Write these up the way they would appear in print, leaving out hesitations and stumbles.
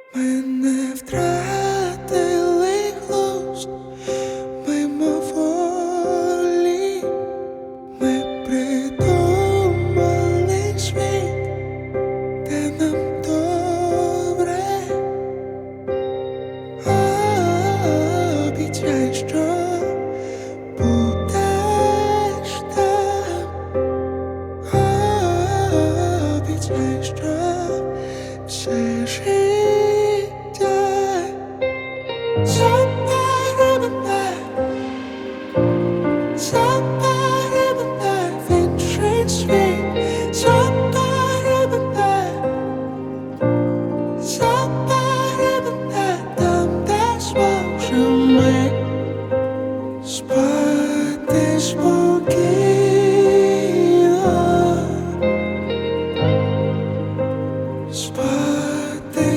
Ми не втратили глузд мимоволі, ми придумали світ, де нам добре. Обіцяй, що будеш там. Обіцяй, що все життя забере мене в інший світ, забере мене там, де зможемо спати спокійно, спати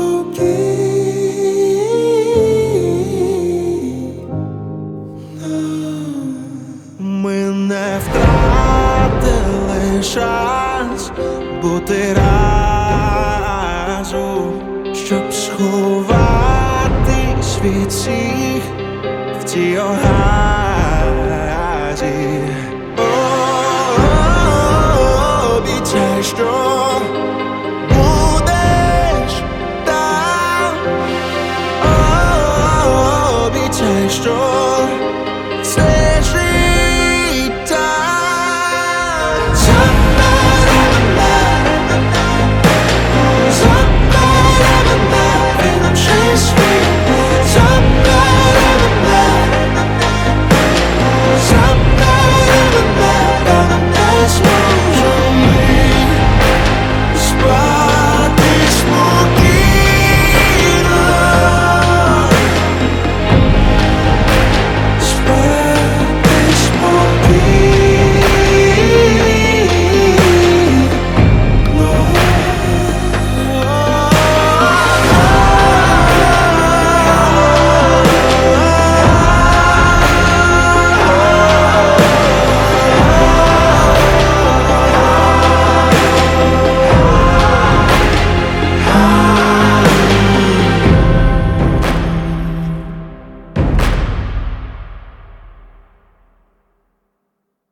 спокійно. Ми не втратили шанс бути разом, щоб сховатись від всіх в цій огазі. Обіцяй, що